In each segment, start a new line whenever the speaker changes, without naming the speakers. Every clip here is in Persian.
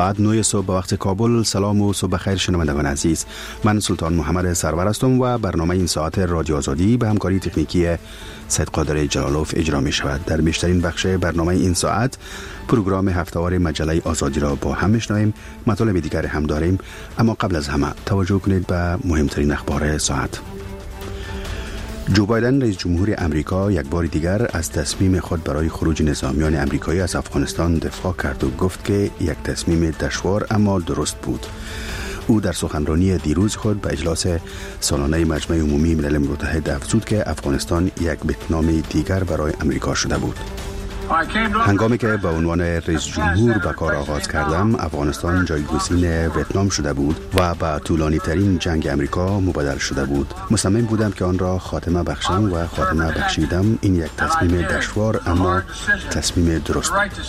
ساعت 9 صبح به وقت کابل. سلام و صبح خیر شنوندگان عزیز. من سلطان محمد سرور هستم و برنامه این ساعت رادیو آزادی به همکاری تکنیکی سید قادر جلالوف اجرا می شود. در بیشترین بخش برنامه این ساعت پروگرام هفته‌وار مجله آزادی را با هم میشنویم. مطالب دیگر هم داریم، اما قبل از همه توجه کنید به مهمترین اخبار ساعت. جو بایدن رئیس جمهور امریکا یک بار دیگر از تصمیم خود برای خروج نظامیان امریکایی از افغانستان دفاع کرد و گفت که یک تصمیم دشوار اما درست بود. او در سخنرانی دیروز خود به اجلاس سالانه مجمع عمومی ملل متحد افزود که افغانستان یک ویتنام دیگر برای امریکا شده بود. هنگامی که به عنوان رئیس جمهور به کار آغاز کردم، افغانستان جایگزین ویتنام شده بود و به طولانی ترین جنگ امریکا مبدل شده بود. مصمم بودم که آن را خاتمه بخشم و خاتمه بخشیدم. این یک تصمیم دشوار اما تصمیم درست.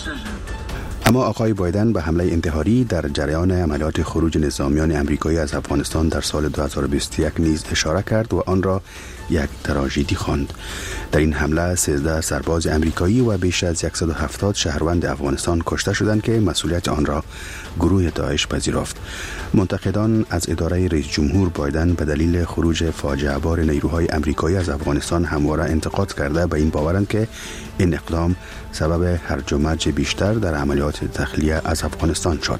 اما آقای بایدن به حمله انتحاری در جریان عملیات خروج نظامیان امریکایی از افغانستان در سال 2021 نیز اشاره کرد و آن را یک تراژدی خواند. در این حمله 13 سرباز امریکایی و بیش از 170 شهروند افغانستان کشته شدند که مسئولیت آن را گروه داعش پذیرفت. منتقدان از اداره رئیس جمهور بایدن به دلیل خروج فاجعه بار نیروهای امریکایی از افغانستان همواره انتقاد کرده به این باورند که این اقدام سبب هرج و مرج بیشتر در عملیات تخلیه از افغانستان شد.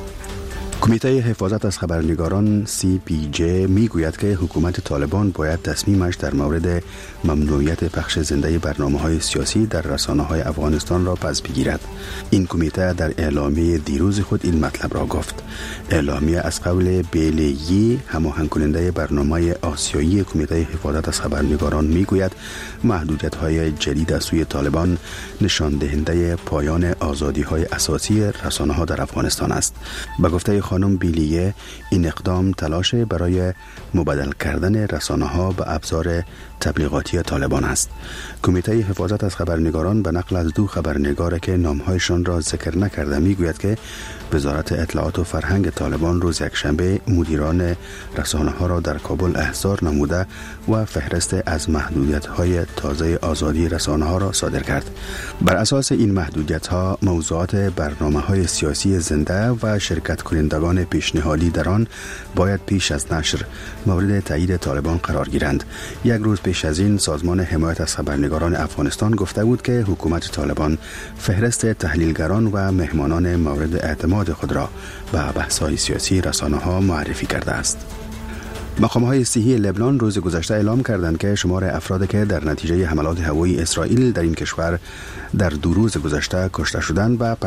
کمیته حفاظت از خبرنگاران CPJ میگوید که حکومت طالبان باید تصمیمش در مورد ممنوعیت پخش زنده برنامه‌های سیاسی در رسانه‌های افغانستان را پس بگیرد. این کمیته در اعلامیه دیروز خود این مطلب را گفت. اعلامیه از قول بیلیی، هماهنگ کننده برنامه آسیایی کمیته حفاظت از خبرنگاران، میگوید محدودیت‌های جدید از سوی طالبان نشان دهنده پایان آزادی‌های اساسی رسانه‌ها در افغانستان است. به گفته خانم بیلیه، این اقدام تلاش برای مبدل کردن رسانه‌ها به ابزار تبلیغاتی طالبان است. کمیته حفاظت از خبرنگاران به نقل از 2 خبرنگار که نام‌هایشان را ذکر نکرده میگوید که وزارت اطلاعات و فرهنگ طالبان روز یکشنبه مدیران رسانه‌ها را در کابل احضار نموده و فهرست از محدودیت‌های تازه آزادی رسانه‌ها را صادر کرد. بر اساس این محدودیت‌ها، موضوعات برنامه‌های سیاسی زنده و شرکت کنندگان پیشنهادی در آن باید پیش از نشر مورد تایید طالبان قرار گیرند. یک روز پیش از این، سازمان حمایت از خبرنگاران افغانستان گفته بود که حکومت طالبان فهرست تحلیلگران و مهمانان مورد اعتماد خود را به بحث‌های سیاسی رسانه‌ها معرفی کرده است. مقام‌های صحی لبنان روز گذشته اعلام کردند که شمار افرادی که در نتیجه حملات هوایی اسرائیل در این کشور در 2 روز گذشته کشته شدند به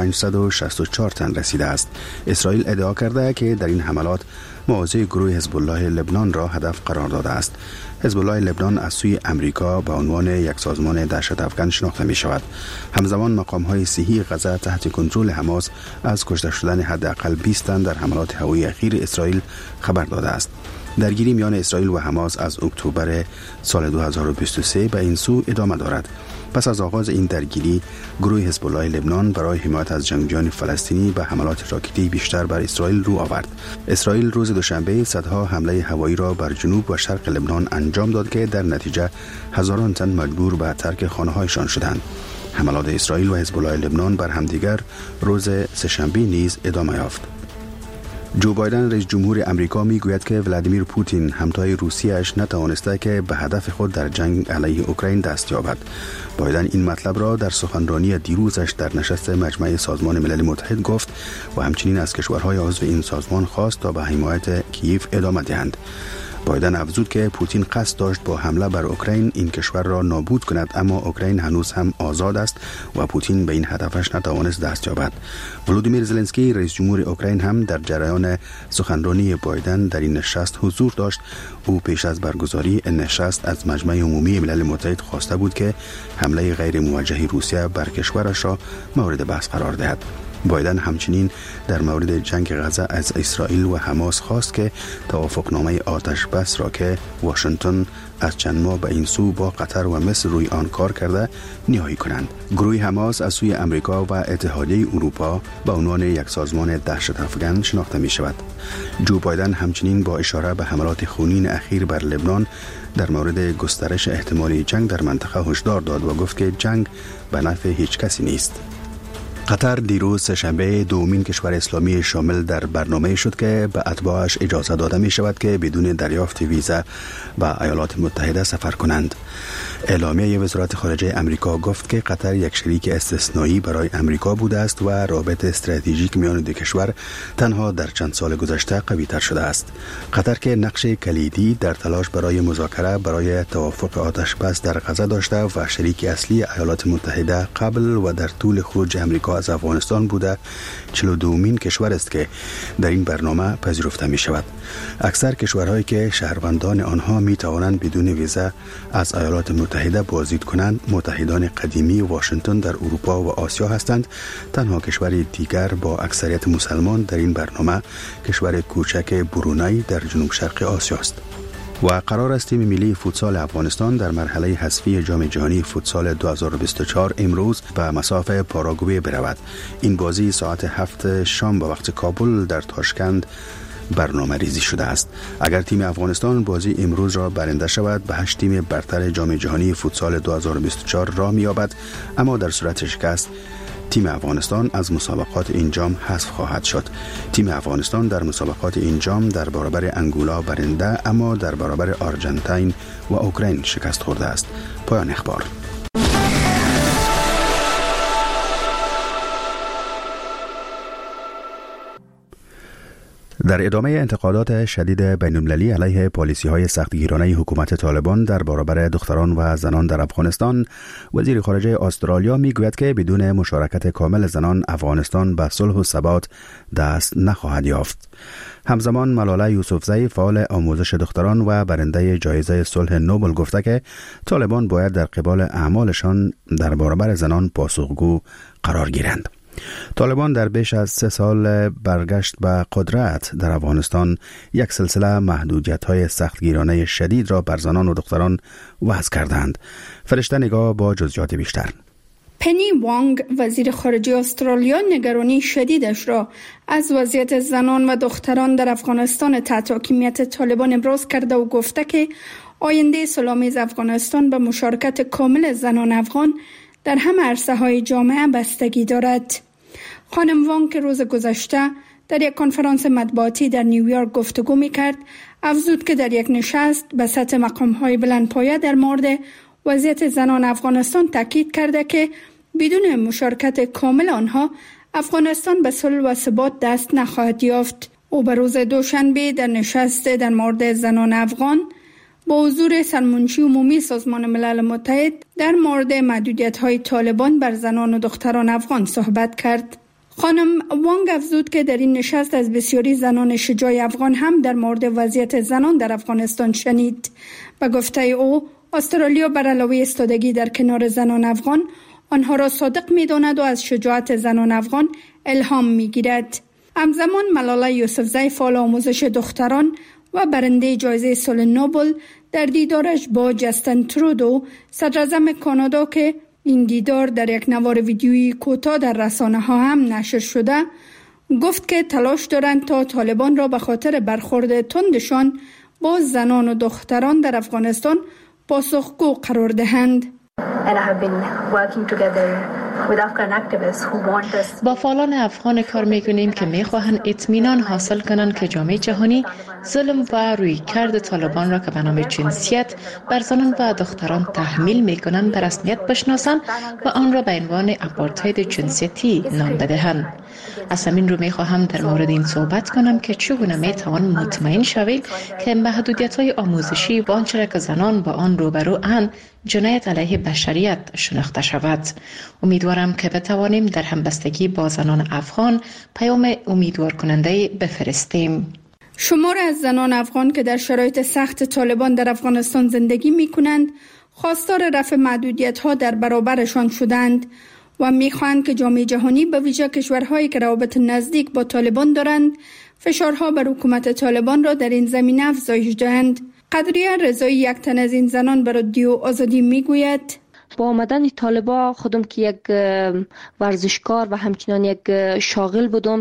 564 تن رسیده است. اسرائیل ادعا کرده که در این حملات مواضع گروه حزب الله لبنان را هدف قرار داده است. حزب الله لبنان از سوی امریکا به عنوان یک سازمان دهشت افکن شناخته می شود. همزمان مقام‌های صحی غزه تحت کنترل حماس از کشته شدن حداقل 20 تن در حملات هوایی اخیر اسرائیل خبر داده است. درگیری میان اسرائیل و حماس از اکتبر سال 2023 به این سو ادامه دارد. پس از آغاز این درگیری، گروه حزب الله لبنان برای حمایت از جنگجویان فلسطینی به حملات راکتی بیشتر بر اسرائیل رو آورد. اسرائیل روز دوشنبه صدها حمله هوایی را بر جنوب و شرق لبنان انجام داد که در نتیجه هزاران تن مجبور به ترک خانه‌هایشان شدند. حملات اسرائیل و حزب الله لبنان بر همدیگر روز سه‌شنبه نیز ادامه یافت. جو بایدن رئیس جمهور امریکا میگوید که ولادیمیر پوتین همتای روسیه‌اش نتوانسته که به هدف خود در جنگ علیه اوکراین دست یابد. بایدن این مطلب را در سخنرانی دیروزش در نشست مجمع سازمان ملل متحد گفت و همچنین از کشورهای عضو این سازمان خواست تا به حمایت کییف ادامه دهند. بایدن افزود که پوتین قصد داشت با حمله بر اوکراین این کشور را نابود کند، اما اوکراین هنوز هم آزاد است و پوتین به این هدفش نتوانست دست یابد. ولودیمیر زلنسکی رئیس جمهور اوکراین هم در جریان سخنرانی بایدن در این نشست حضور داشت. او پیش از برگزاری این نشست از مجمع عمومی ملل متحد خواسته بود که حمله غیر موجه روسیه بر کشورش را مورد بحث قرار دهد. بایدن همچنین در مورد جنگ غزه از اسرائیل و حماس خواست که توافقنامه آتش بس را که واشنگتن از چند ماه به این سو با قطر و مصر روی آن کار کرده نهایی کنند. گروه حماس از سوی امریکا و اتحادیه اروپا به عنوان یک سازمان دهشت افکن شناخته می شود. جو بایدن همچنین با اشاره به حملات خونین اخیر بر لبنان در مورد گسترش احتمالی جنگ در منطقه هشدار داد و گفت که جنگ به نفع هیچ کسی نیست. قطر دیروز سه‌شنبه دومین کشور اسلامی شامل در برنامه شد که به اتباعش اجازه داده می شود که بدون دریافت ویزا به ایالات متحده سفر کنند. اعلامیه وزارت خارجه امریکا گفت که قطر یک شریک استثنایی برای امریکا بوده است و رابط استراتژیک میان دو کشور تنها در چند سال گذشته قوی تر شده است. قطر که نقش کلیدی در تلاش برای مذاکره برای توافق آتش بس در غزه داشته و شریک اصلی ایالات متحده قبل و در طول خروج امریکا از افغانستان بوده، 42مین کشور است که در این برنامه پذیرفته می شود. اکثر کشورهایی که شهروندان آنها می توانند بدون ویزا از ایالات متحده بازدید کنند متحدان قدیمی واشنگتن در اروپا و آسیا هستند. تنها کشور دیگر با اکثریت مسلمان در این برنامه کشور کوچک برونای در جنوب شرق آسیا است. و قرار است تیم ملی فوتسال افغانستان در مرحله حذفی جام جهانی فوتسال 2024 امروز به مصاف پاراگوئه برود. این بازی ساعت 7 شام به وقت کابل در تاشکند برنامه ریزی شده است. اگر تیم افغانستان بازی امروز را برنده شود به 8 تیم برتر جام جهانی فوتسال 2024 راه می‌یابد، اما در صورت شکست تیم افغانستان از مسابقات این جام حذف خواهد شد. تیم افغانستان در مسابقات این جام در برابر انگولا برنده اما در برابر آرژانتین و اوکراین شکست خورده است. پایان اخبار. در ادامه انتقادات شدید بین‌المللی علیه پالیسی‌های سختگیرانه حکومت طالبان در برابر دختران و زنان در افغانستان، وزیر خارجه استرالیا میگوید که بدون مشارکت کامل زنان افغانستان به صلح و ثبات دست نخواهد یافت. همزمان ملاله یوسفزئی فعال آموزش دختران و برنده جایزه صلح نوبل گفته که طالبان باید در قبال اعمالشان در برابر زنان پاسخگو قرار گیرند. طالبان در بیش از 3 سال برگشت به قدرت در افغانستان یک سلسله محدودیت‌های سختگیرانه شدید را بر زنان و دختران وضع کردند. فرشته نگاه با جزئیات بیشتر.
پنی وانگ وزیر خارجه استرالیا نگرانی شدیدش را از وضعیت زنان و دختران در افغانستان تحت حاکمیت طالبان ابراز کرده و گفته که آینده صلح‌آمیز افغانستان به مشارکت کامل زنان افغان در همه عرصه‌های جامعه بستگی دارد. خانم وانگ که روز گذشته در یک کنفرانس مطبوعاتی در نیویورک گفتگو می‌کرد، افزود که در یک نشست به سطح مقام‌های بلندپایه در مورد وضعیت زنان افغانستان تاکید کرده که بدون مشارکت کامل آنها افغانستان به صلح و ثبات دست نخواهد یافت. او به روز دوشنبه در نشست در مورد زنان افغان با حضور سرمنشی عمومی سازمان ملل متحد در مورد محدودیت‌های طالبان بر زنان و دختران افغان صحبت کرد. خانم وانگ افزود که در این نشست از بسیاری زنان شجاع افغان هم در مورد وضعیت زنان در افغانستان شنید. به گفته او، استرالیا بر علاوه ایستادگی در کنار زنان افغان، آنها را صادق می‌داند و از شجاعت زنان افغان الهام می‌گیرد. همزمان ملاله یوسفزئی فعال آموزش دختران و برنده جایزه صلح نوبل در دیدارش با جاستین ترودو صدراعظم کانادا که این دیدار در یک نوار ویدیویی کوتاه در رسانه‌ها هم نشر شده، گفت که تلاش دارند تا طالبان را به خاطر برخورد تندشان با زنان و دختران در افغانستان پاسخگو قرار دهند.
با فعالان افغان کار میکنیم که میخواهند اطمینان حاصل کنند که جامعه جهانی ظلم و رویکرد طالبان را که به نام جنسیت بر زنان و دختران تحمیل میکنند به رسمیت بشناسند و آن را به عنوان آپارتاید جنسیتی نام بدهند. از همین رو میخواهم در مورد این صحبت کنم که چگونه میتوان مطمئن شویم که محدودیت‌های آموزشی و آنچه که زنان با آن روبرو اند جنایت علیه بشریت شناخته شود. امیدوارم که بتوانیم در همبستگی با زنان افغان پیام امیدوار کننده بفرستیم.
شمار از زنان افغان که در شرایط سخت طالبان در افغانستان زندگی می کنند خواستار رفع محدودیت‌ها در برابرشان شدند و می‌خواهند که جامعه جهانی به ویژه کشورهایی که روابط نزدیک با طالبان دارند فشارها بر حکومت طالبان را در این زمینه افزایش دهند. قدریه رضایی یک تن از این زنان به رادیو آزادی میگوید
با آمدن طالبان خودم که یک ورزشکار و همچنان یک شاغل بودم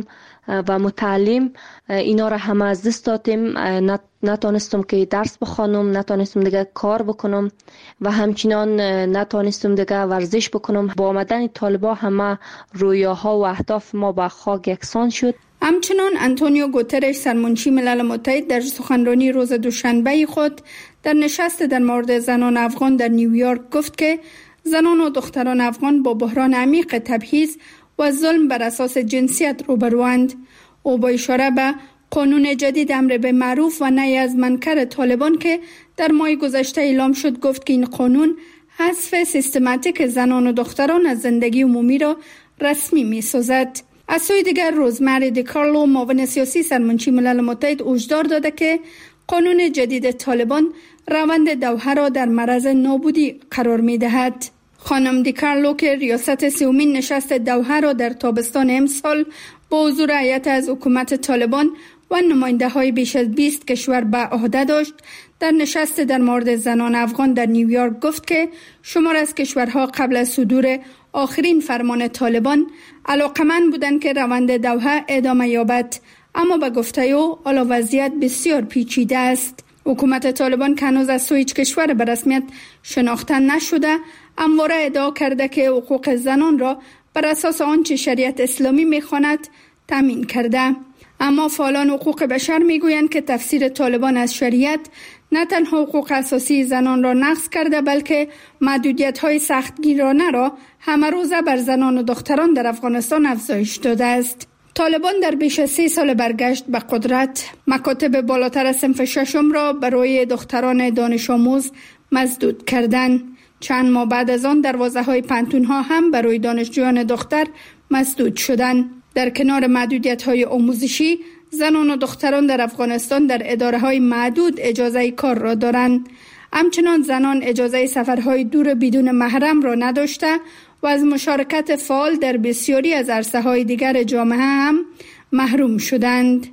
و متعلم اینا را همه از دست دادیم. نتونستم که درس بخوانم، نتونستم دیگه کار بکنم و همچنان نتونستم دیگه ورزش بکنم. با آمدن طالبان همه رویاها و اهداف ما به خاک یکسان شد.
همچنان آنتونیو گوترش سرمنشی ملل متحد در سخنرانی روز دوشنبه خود در نشست در مورد زنان افغان در نیویورک گفت که زنان و دختران افغان با بحران عمیق تبعیض و ظلم بر اساس جنسیت روبروند. او با اشاره به قانون جدید امر به معروف و نهی از منکر طالبان که در ماه گذشته اعلام شد گفت که این قانون حذف سیستماتیک زنان و دختران از زندگی عمومی را رسمی می سازد. از سوی دیگر روزمری دیکارلو معاون سیاسی سرمنشی ملل متحد هشدار داده که قانون جدید طالبان روند دوحه را در معرض نابودی قرار می دهد. خانم دیکارلو که ریاست سومین نشست دوحه را در تابستان امسال با حضور هیئت از حکومت طالبان و نماینده های بیش از 20 کشور به عهده داشت، در نشست در مورد زنان افغان در نیویورک گفت که شمار از کشورها قبل از صدور آخرین فرمان طالبان علاقمند بودند که روند دوحه ادامه یابد، اما به گفته او حالا وضعیت بسیار پیچیده است. حکومت طالبان که هنوز از سوی هیچ کشور به رسمیت شناخته نشده همواره ادعا کرده که حقوق زنان را بر اساس آنچه شریعت اسلامی می‌خواند تامین کرده. اما فعالان حقوق بشر میگویند که تفسیر طالبان از شریعت نه تنها حقوق اساسی زنان را نقض کرده بلکه محدودیت‌های سختگیرانه را همه روزه بر زنان و دختران در افغانستان افزایش داده است. طالبان در بیش از 3 سال برگشت به قدرت مکاتب بالاتر از صنف ششم را برای دختران دانش آموز مسدود کردند. چند ماه بعد از آن دروازه‌های پانتون‌ها هم برای دانشجویان دختر مسدود شدند. در کنار محدودیت‌های آموزشی، زنان و دختران در افغانستان در اداره‌های معدود اجازه کار را دارند. همچنان زنان اجازه سفرهای دور بدون محرم را نداشته و از مشارکت فعال در بسیاری از عرصه‌های دیگر جامعه هم محروم شدند.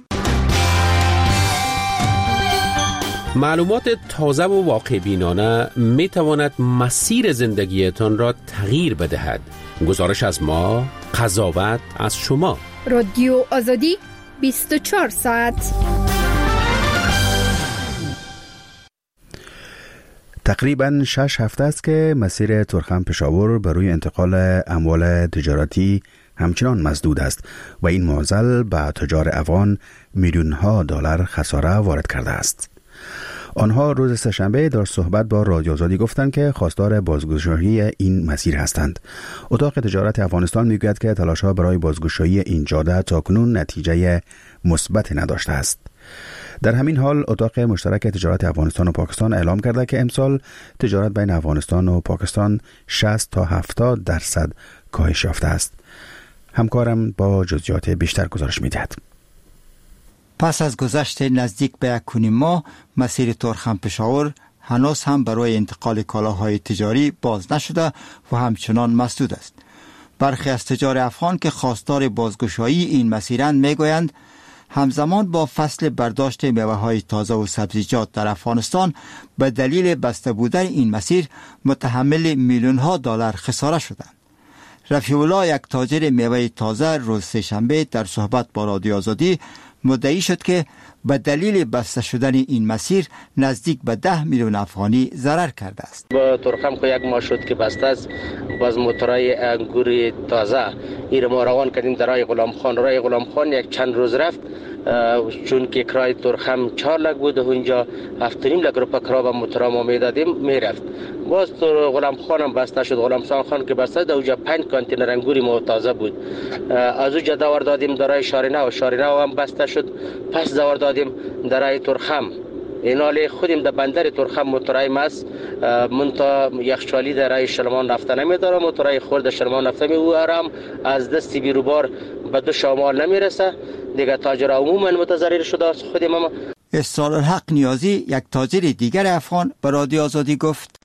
معلومات تازه و واقع بینانه می تواند مسیر زندگیتان را تغییر بدهد. گزارش از ما، قضاوت از شما.
رادیو آزادی 24 ساعت.
تقریباً 6 هفته است که مسیر تورخم پشاور برای انتقال اموال تجارتی همچنان مسدود است و این معضل به تجار افغان میلیون‌ها دلار خساره وارد کرده است. آنها روز سه‌شنبه در صحبت با رادیو آزادی گفتند که خواستار بازگشایی این مسیر هستند. اتاق تجارت افغانستان میگوید که تلاش‌ها برای بازگشایی این جاده تاکنون نتیجه مثبت نداشته است. در همین حال اتاق مشترک تجارت افغانستان و پاکستان اعلام کرده که امسال تجارت بین افغانستان و پاکستان 60 تا 70% کاهش یافته است. همکارم با جزئیات بیشتر گزارش می‌دهد.
پس از گذشت نزدیک به 1.5 ماه مسیر تورخم پشاور هنوز هم برای انتقال کالاهای تجاری باز نشده و همچنان مسدود است. برخی از تجار افغان که خواستار بازگشایی این مسیرند میگویند همزمان با فصل برداشت میوه‌های تازه و سبزیجات در افغانستان به دلیل بسته بودن این مسیر متحمل میلیون‌ها دلار خساره شدند. رفیع الله، یک تاجر میوه تازه، روز سه‌شنبه در صحبت با رادیو آزادی مدعی شد که به دلیل بسته شدن این مسیر نزدیک به 10 میلیون افغانی ضرر کرده است.
با تورخم که 1 ماه شد که بسته است، باز موتورای انگور تازه این ما روان کردیم در راه غلام خان یک چند روز رفت، چون که کرای تورخم 4 لک بود و اونجا 7.5 لک روپیه کرا به موتورا ما میدادیم میرفت. باز تو غلام خانم بسته شد، غلام خان که بسته در اونجا 5 کانتینر انگوری ما تازه بود. از اونجا دور دادیم در راه شارینه هم بسته شد، پس دور دادیم در راه تورخم. اینالی خودیم در بندر تورخم موتورای ماست منتا یخچالی در راه شلمان رفته نمیداره، موتورای خورد شلمان رفته میورم از دست بیروبار به دو شمال نمیرسه دیگه. تاجر عموما متضرر شده است. خودم هم
اسرار الحق نیازی، یک تاجر دیگر افغان، به رادیو آزادی گفت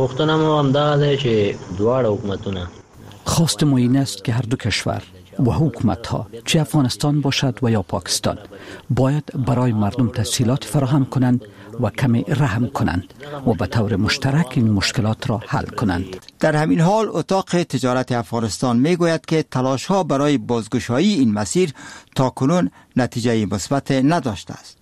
خواست ما این است که هر دو کشور و حکومت‌ها، چه افغانستان باشد و یا پاکستان، باید برای مردم تسهیلات فراهم کنند و کمی رحم کنند و به طور مشترک این مشکلات را حل کنند.
در همین حال اتاق تجارت افغانستان می گوید که تلاش ها برای بازگشایی این مسیر تا کنون نتیجه مثبت نداشته است.